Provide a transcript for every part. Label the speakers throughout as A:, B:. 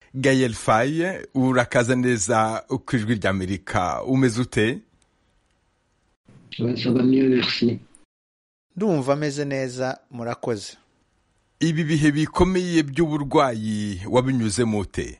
A: Gaël Faye urakaza neza ku ijwi ry'Amerika umeze ute?
B: Ça va mieux, merci.
C: Ndumva ameze neza murakoze.
A: Ibi bihe bikomeye by'uburwayi wabinyuzemo ute?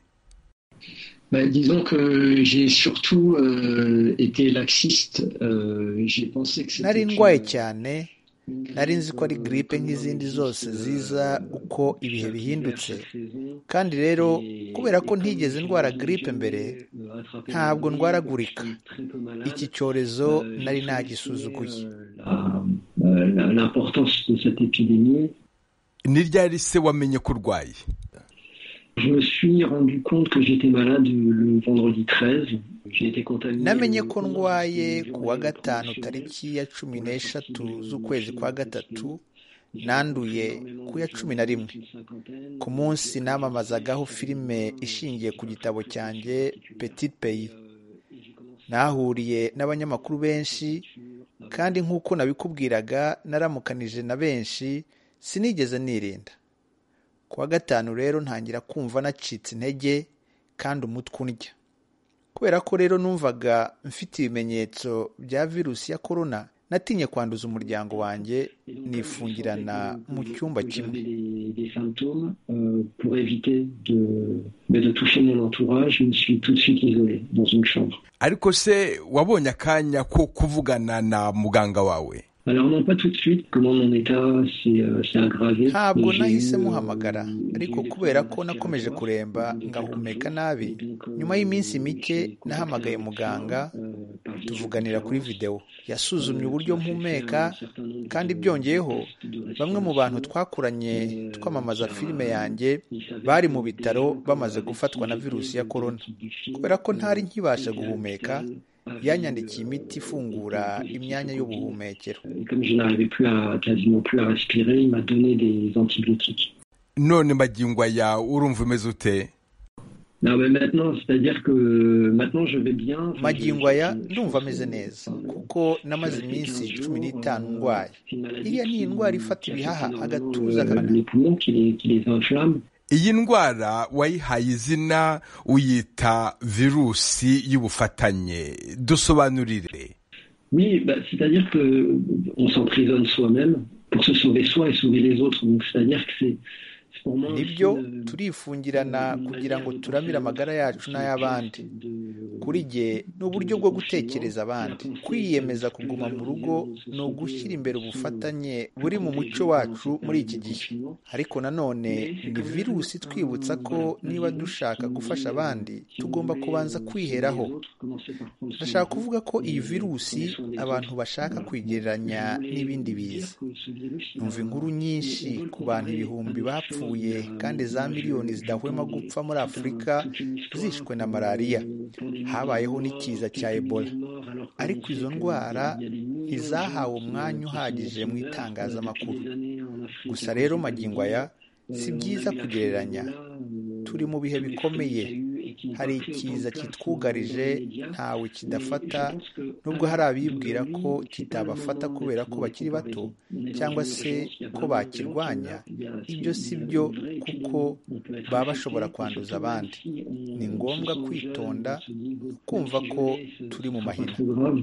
B: Disons que j'ai surtout été laxiste. J'ai pensé que c'était...
C: Nari ndwaye cyane, nari nzi ko ari gripe nk'izindi zose ziza uko ibihe bihindutse, kandi rero kubera ko ntigeze ndwara gripe mbere ntabwo ndwaragurika. Iki cyorezo nari nagisuzuguye.
B: L'importance de cette épidémie.
A: Ni ryari se wamenye ko urwaye?
B: Je me suis rendu compte que j'étais malade le vendredi 13. J'ai été contaminé.
C: Namenye ko ndwaye ku wa gatanu tariki ya 13 z'ukwezi kwa gatatu, nanduye ku ya 11. Ku munsi namamazagaho filime ishingiye ku gitabo cyanjye Petit Pays. Nahuriye n'abanyamakuru benshi, kandi nk'uko nabikubwiraga naramukanije na benshi, sinigeze nirinda. Ku wa gatanu rero ntangira kumva nacitse intege kandi umutwe undya. Kubera ko rero numvaga mfite ibimenyetso bya virusi ya corona, natinye kwanduza umuryango wanjye, nifungirana mu cyumba kimwe.
B: Des symptômes pour éviter de toucher mon entourage, je me suis tout de suite isolé dans une chambre.
A: Ariko se wabonye akanya ko kuvugana na muganga wawe?
B: Alors non, pas tout de suite. Comment mon état s'est aggravé.
C: Ntabwo nahise muhamagara, ariko kubera ko nakomeje kuremba ngahumeka nabi, nyuma y'iminsi mike nahamagaye muganga, tuvuganira kuri video. Yasuzumye uburyo mpumeka, kandi byongeyeho bamwe mu bantu twakuranye twamamaza filime yanjye bari mu bitaro bamaze gufatwa na virusi ya corona. Kubera ko ntari nkibasha guhumeka, yanyandikiye imiti ifungura imyanya y'ubuhumekero.
B: Comme je n'arrivais quasiment plus à respirer, il m'a donné des antibiotiques.
A: None magingo aya urumva umeze ute?
B: Non, mais maintenant, c'est-à-dire que maintenant je vais bien.
C: Magingo aya ndumva ameze neza, kuko namaze iminsi 15 ndwaye. Iriya ni indwara ifata ibihaha, agatuza,
B: les poumons qui les inflamment.
A: Iyi ndwara wayihaye izina uyita virusi y'ubufatanye. Dusobanurire.
B: Oui, c'est-à-dire que on s'emprisonne soi-même pour se sauver soi et sauver les autres. Donc c'est-à-dire que c'est pour moi.
C: Nibyo turifungirana kugira ngo turamire amagara yacu n'ay'abandi. Kuri jye ni uburyo bwo gutekereza abandi. Kwiyemeza kuguma mu rugo no gushyira imbere ubufatanye buri mu muco wacu muri iki gihe. Ariko nanone ni virusi twibutsa ko niba dushaka gufasha abandi tugomba kubanza kwiheraho. Ndashaka kuvuga ko iyi virusi abantu bashaka kwigereranya n'ibindi biza. Numva inkuru nyinshi ku bantu ibihumbi bapfuye kandi za miliyoni zidahwema gupfa muri Afurika zishwe na malaria. Habayeho n'ikiza cya Ebola, ariko izo ndwara ntizahawe umwanya uhagije mu itangazamakuru. Gusa rero magingo aya si byiza kugereranya. Turi mu bihe bikomeye, hari ikiza kitwugarije ntawe kidafata, nubwo hari abibwira ko kitabafata kubera ko bakiri bato cyangwa se ko bakirwanya. Ibyo si byo, kuko baba bashobora kwanduza abandi. Ni ngombwa kwitonda, kumva ko turi mu mahina.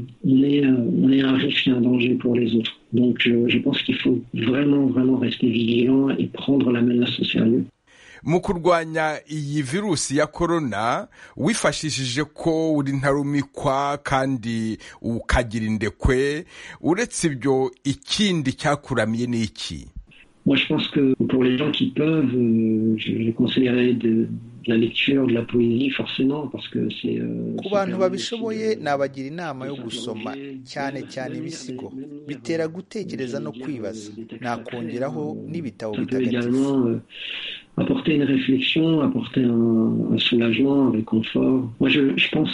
B: On est un risque et un danger pour les autres. Donc je pense qu'il faut vraiment rester vigilant et prendre la menace au sérieux.
A: Mu kurwanya iyi virusi ya corona wifashishije ko uri ntarumikwa kandi ukagira indekwe. Uretse ibyo ikindi cyakuramiye ni iki?
B: Moi je pense que pour les gens qui peuvent, je conseillerais de la lecture, de la poésie forcément, parce que c'est
C: ku bantu babishoboye nabagira inama yo gusoma cyane cyane ibisigo, bitera gutekereza no kwibaza. Nakongeraho n'ibitabo bitagatifu.
B: Apporter une réflexion, apporter un soulagement, un réconfort. Moi, je pense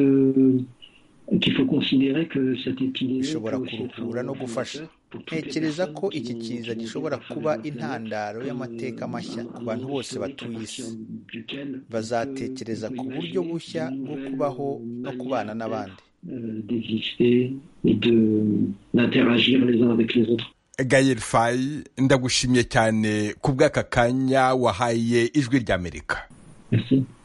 B: qu'il faut considérer que cette épidémie
C: bishobora kuruhura no gufasha. Ntekereza ko iki kiza gishobora kuba intandaro y'amateka mashya ku bantu bose batuye isi. Bazatekereza ku buryo bushya bwo kubaho no kubana n'abandi.
B: D'exister et d'interagir les uns avec les autres.
A: Gaël Faye, ndagushimye cyane ku bw'aka kanya wahaye ijwi ry'Amerika.
B: Merci.